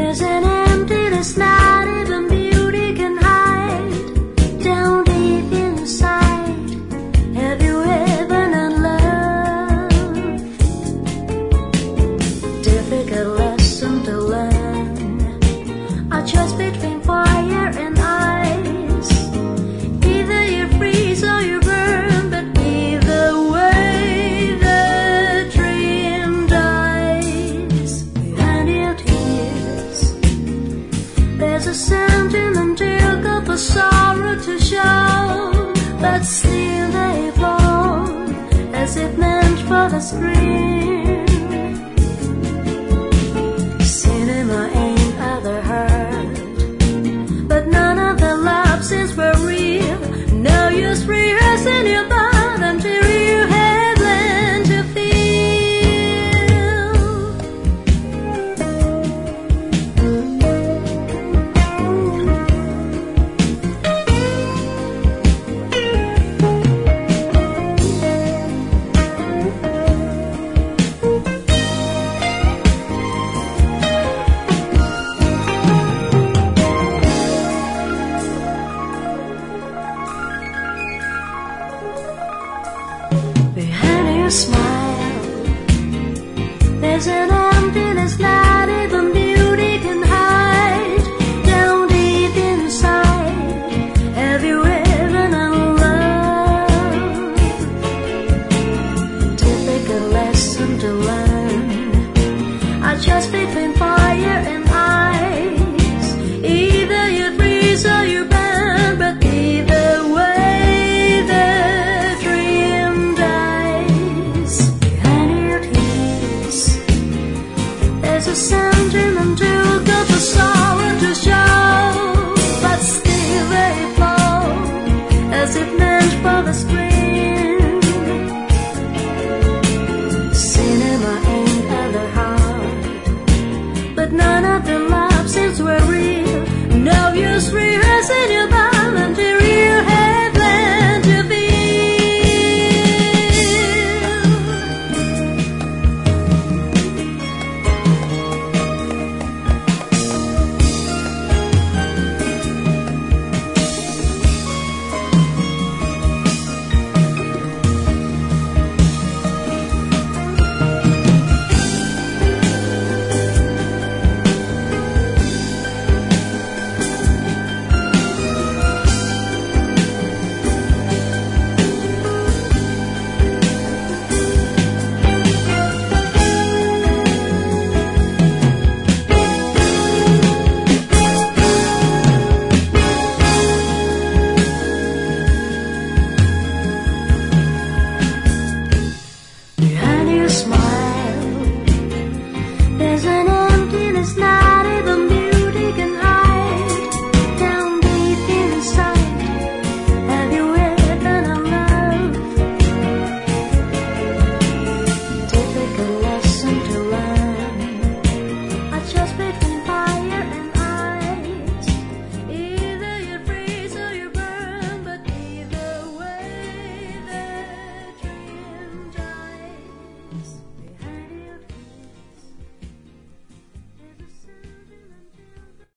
There's an emptiness not even beauty can hide. Down deep inside, have you ever known love? Difficult lesson to learn. A choice between fire and ice. Either you freeze or you burn, but either way the dream dies. Behind your tears, there's a sentimental cup of sorrow to show, but still they fall as if meant for the screen.